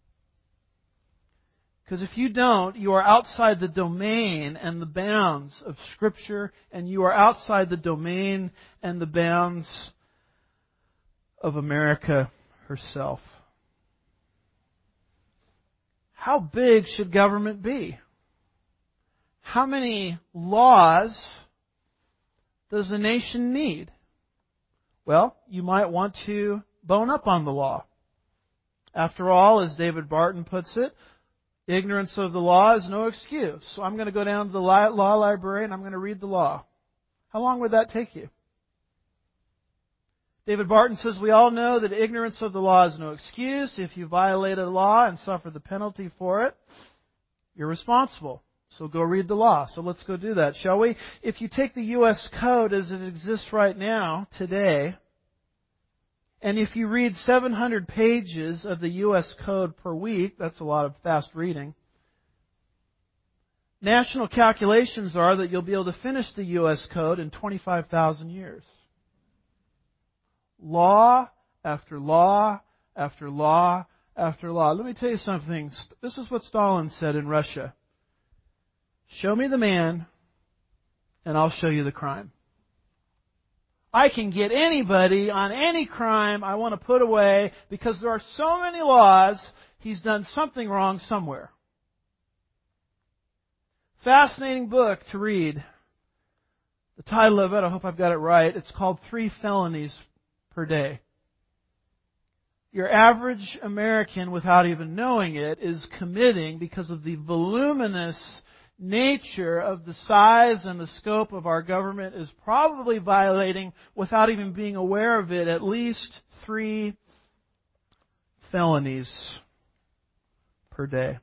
Because if you don't, you are outside the domain and the bounds of Scripture, and you are outside the domain and the bounds of America herself. How big should government be? How many laws does a nation need? Well, you might want to bone up on the law. After all, as David Barton puts it, ignorance of the law is no excuse. So I'm going to go down to the law library and I'm going to read the law. How long would that take you? David Barton says, we all know that ignorance of the law is no excuse. If you violate a law and suffer the penalty for it, you're responsible. So go read the law. So let's go do that, shall we? If you take the U.S. Code as it exists right now, today, and if you read 700 pages of the U.S. Code per week, that's a lot of fast reading, national calculations are that you'll be able to finish the U.S. Code in 25,000 years. Law after law after law after law. Let me tell you something. This is what Stalin said in Russia. Show me the man, and I'll show you the crime. I can get anybody on any crime I want to put away because there are so many laws. He's done something wrong somewhere. Fascinating book to read. The title of it, I hope I've got it right, it's called 3 Felonies Per Day. Your average American, without even knowing it, is committing, because of the voluminous nature of the size and the scope of our government, is probably violating, without even being aware of it, at least 3 felonies per day.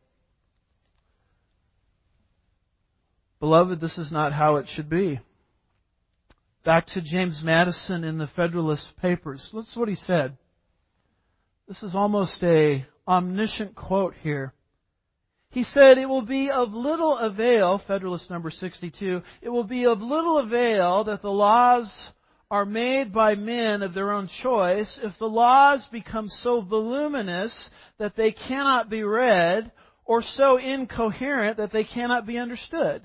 Beloved, this is not how it should be. Back to James Madison in the Federalist Papers. That's what he said. This is almost an omniscient quote here. He said, "It will be of little avail," Federalist number 62, "it will be of little avail that the laws are made by men of their own choice if the laws become so voluminous that they cannot be read, or so incoherent that they cannot be understood.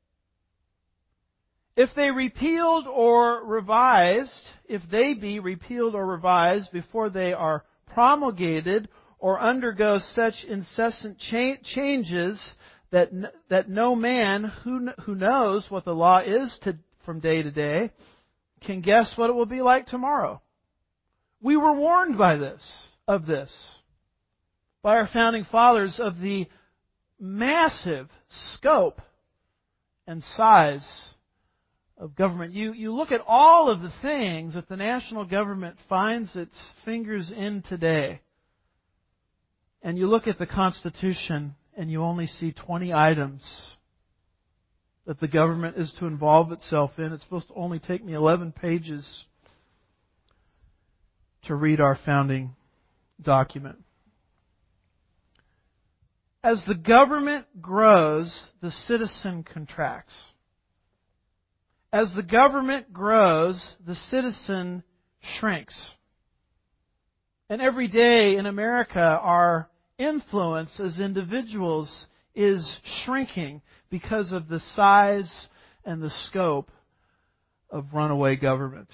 If they be repealed or revised before they are promulgated, or undergo such incessant changes that no man who knows what the law is from day to day can guess what it will be like tomorrow." We were warned of this by our founding fathers, of the massive scope and size of government. You look at all of the things that the national government finds its fingers in today, and you look at the Constitution, and you only see 20 items that the government is to involve itself in. It's supposed to only take me 11 pages to read our founding document. As the government grows, the citizen contracts. As the government grows, the citizen shrinks. And every day in America, our influence as individuals is shrinking because of the size and the scope of runaway government.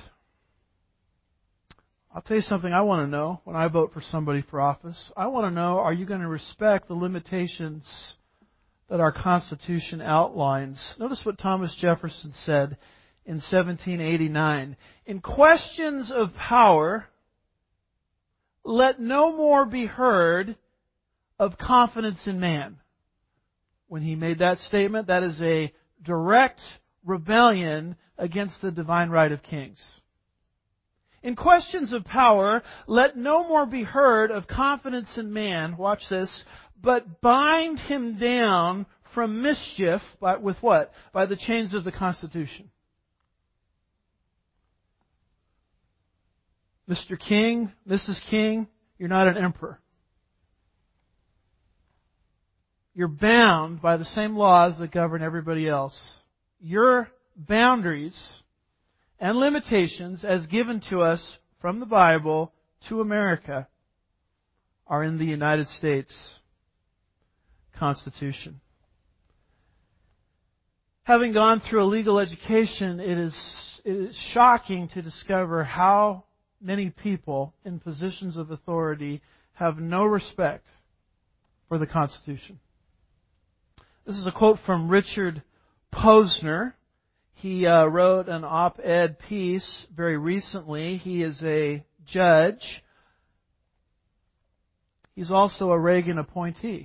I'll tell you something I want to know when I vote for somebody for office. I want to know, are you going to respect the limitations that our Constitution outlines? Notice what Thomas Jefferson said in 1789. "In questions of power, let no more be heard of confidence in man." When he made that statement, that is a direct rebellion against the divine right of kings. "In questions of power, let no more be heard of confidence in man," watch this, "but bind him down from mischief," with what? By the chains of the Constitution. Mr. King, Mrs. King, you're not an emperor. You're bound by the same laws that govern everybody else. Your boundaries and limitations, as given to us from the Bible to America, are in the United States Constitution. Having gone through a legal education, it is shocking to discover how many people in positions of authority have no respect for the Constitution. This is a quote from Richard Posner. He wrote an op-ed piece very recently. He is a judge. He's also a Reagan appointee.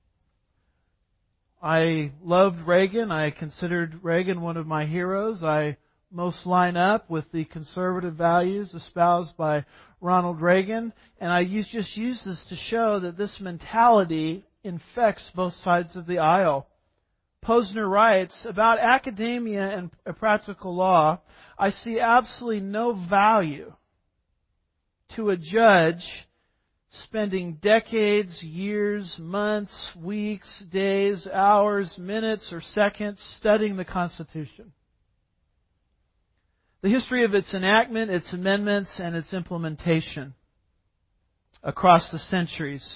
I loved Reagan. I considered Reagan one of my heroes. I most line up with the conservative values espoused by Ronald Reagan. And I just use this to show that this mentality infects both sides of the aisle. Posner writes, "About academia and practical law, I see absolutely no value to a judge spending decades, years, months, weeks, days, hours, minutes, or seconds studying the Constitution. The history of its enactment, its amendments, and its implementation. across the centuries.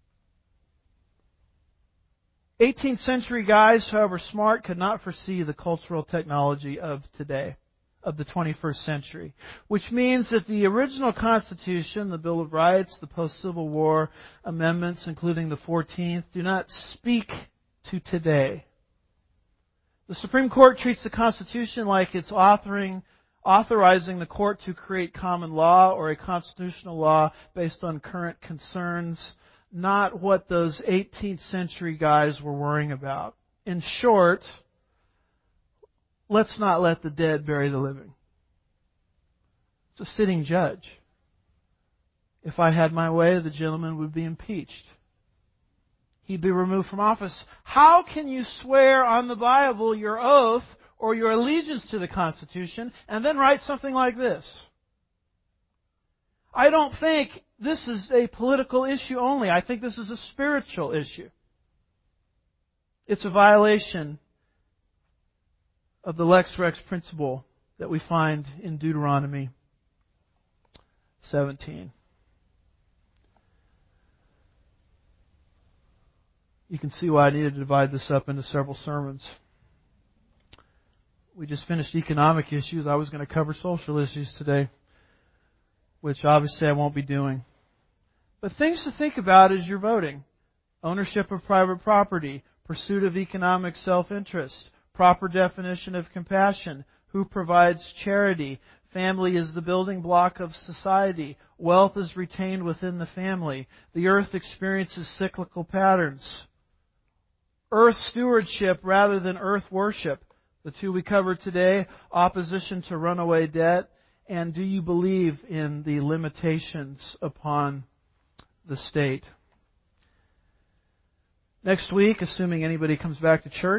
18th century guys, however smart, could not foresee the cultural technology of today, of the 21st century. Which means that the original Constitution, the Bill of Rights, the post-Civil War amendments, including the 14th, do not speak to today. The Supreme Court treats the Constitution like it's authorizing the court to create common law or a constitutional law based on current concerns, not what those 18th century guys were worrying about. In short, let's not let the dead bury the living. It's a sitting judge. If I had my way, the gentleman would be impeached. He'd be removed from office. How can you swear on the Bible your oath or your allegiance to the Constitution and then write something like this? I don't think this is a political issue only. I think this is a spiritual issue. It's a violation of the Lex Rex principle that we find in Deuteronomy 17. You can see why I needed to divide this up into several sermons. We just finished economic issues. I was going to cover social issues today, which obviously I won't be doing. But things to think about as you're voting. Ownership of private property, pursuit of economic self-interest, proper definition of compassion, who provides charity, family is the building block of society, wealth is retained within the family, the earth experiences cyclical patterns, earth stewardship rather than earth worship, the two we covered today, opposition to runaway debt, and do you believe in the limitations upon the state? Next week, assuming anybody comes back to church,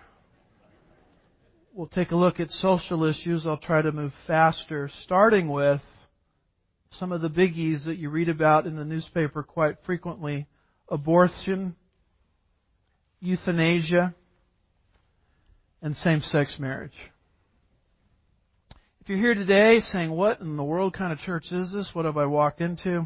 we'll take a look at social issues. I'll try to move faster, starting with some of the biggies that you read about in the newspaper quite frequently: abortion, euthanasia, and same-sex marriage. If you're here today saying, what in the world kind of church is this? What have I walked into?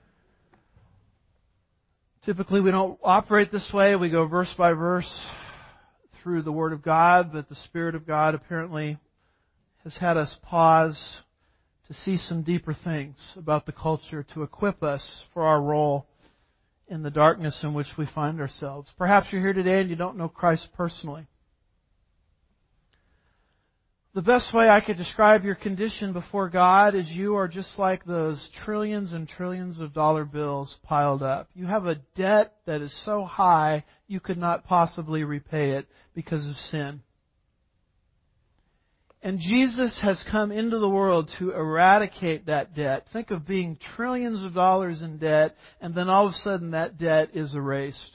Typically we don't operate this way. We go verse by verse through the Word of God, but the Spirit of God apparently has had us pause to see some deeper things about the culture to equip us for our role in the darkness in which we find ourselves. Perhaps you're here today and you don't know Christ personally. The best way I could describe your condition before God is you are just like those trillions and trillions of dollar bills piled up. You have a debt that is so high you could not possibly repay it because of sin. And Jesus has come into the world to eradicate that debt. Think of being trillions of dollars in debt, and then all of a sudden that debt is erased.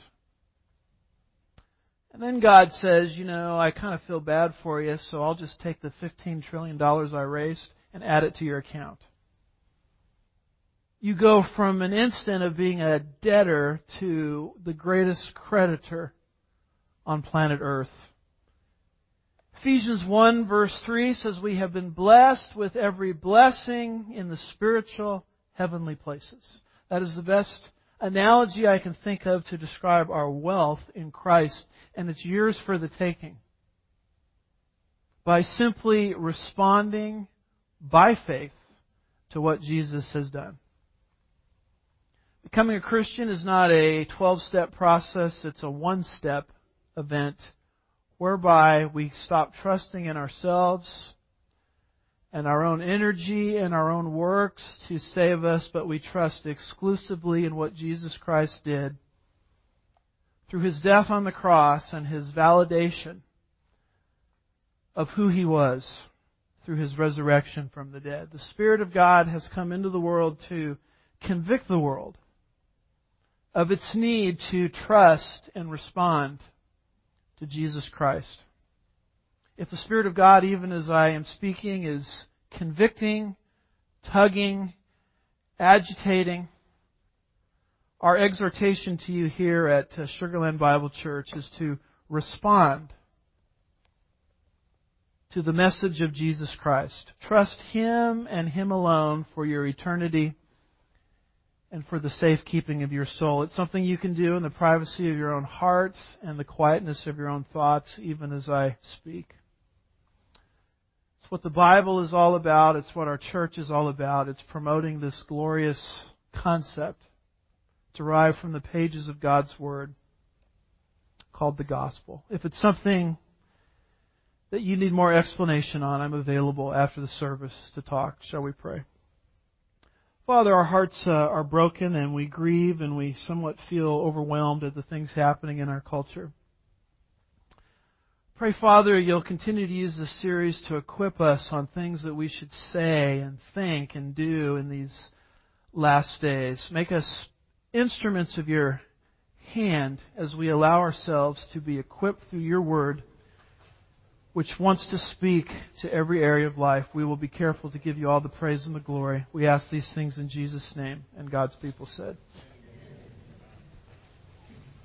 And then God says, I kind of feel bad for you, so I'll just take the $15 trillion I raised and add it to your account. You go from an instant of being a debtor to the greatest creditor on planet Earth. Ephesians 1 verse 3 says we have been blessed with every blessing in the spiritual heavenly places. That is the best analogy I can think of to describe our wealth in Christ, and it's yours for the taking. By simply responding by faith to what Jesus has done. Becoming a Christian is not a 12-step process, it's a one-step event whereby we stop trusting in ourselves and our own energy and our own works to save us, but we trust exclusively in what Jesus Christ did through His death on the cross and His validation of who He was through His resurrection from the dead. The Spirit of God has come into the world to convict the world of its need to trust and respond to Jesus Christ. If the Spirit of God, even as I am speaking, is convicting, tugging, agitating, our exhortation to you here at Sugarland Bible Church is to respond to the message of Jesus Christ. Trust Him and Him alone for your eternity and for the safekeeping of your soul. It's something you can do in the privacy of your own heart and the quietness of your own thoughts, even as I speak. It's what the Bible is all about. It's what our church is all about. It's promoting this glorious concept derived from the pages of God's Word called the gospel. If it's something that you need more explanation on, I'm available after the service to talk. Shall we pray? Father, our hearts are broken and we grieve and we somewhat feel overwhelmed at the things happening in our culture. Pray, Father, you'll continue to use this series to equip us on things that we should say and think and do in these last days. Make us instruments of your hand as we allow ourselves to be equipped through your word, which wants to speak to every area of life. We will be careful to give you all the praise and the glory. We ask these things in Jesus' name. And God's people said,